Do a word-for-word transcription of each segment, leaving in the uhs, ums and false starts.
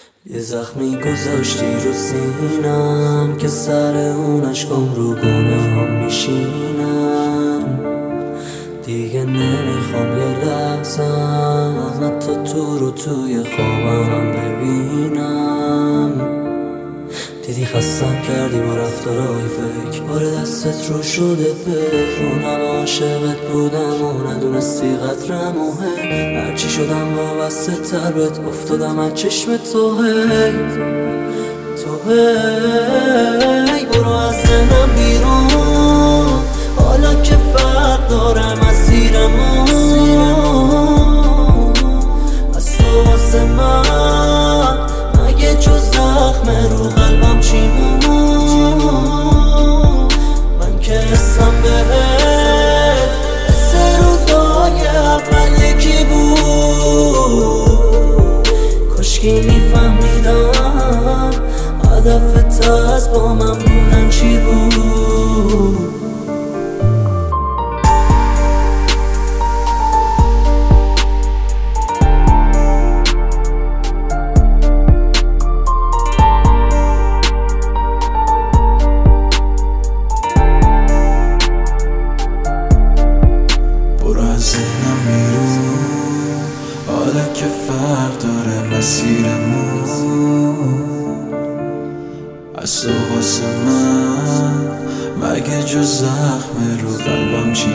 یه زخمی گذاشتی رو سینم که سر اون عشقم رو گونه هم میشینم. دیگه نمیخوام یه لحظم حتی تو رو توی خوابم ببینم. دیدی خستم کردی با رفتارهای فکر، بار دستت رو شده بهرون. همه عاشقت بودم و ندونستی قدرم مهم. هرچی شدم وابسته تر بهت افتادم از چشم تو. هی تو هی برو از ذهنم بیرون، حالا که فرق داره مسیرمون. از تو واسه من مگه جز زخم رو قلبم چی بود؟ من که حسم بهت حس روزای اول یکی بود. کاشکی میفهمیدم هدفت از با من بودن چی بود. ذهنم میرون، حالا که فرق داره مسیرمون. از تو واسه من مگه جز زخم رو قلبم چی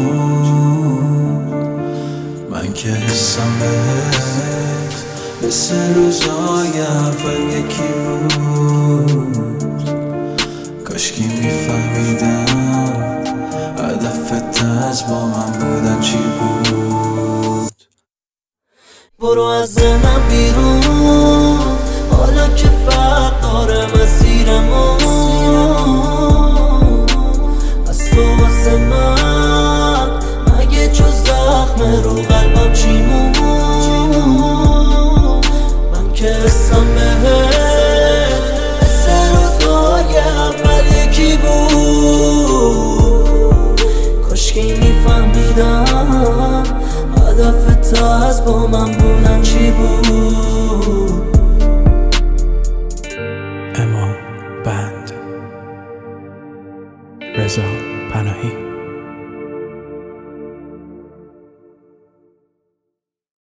موند؟ من که حسم بهت مثل روزای اول یکی بود. کاشکی میفهمیدم هدفت از با من بودن چی بود. برو از ذهنم بیرون،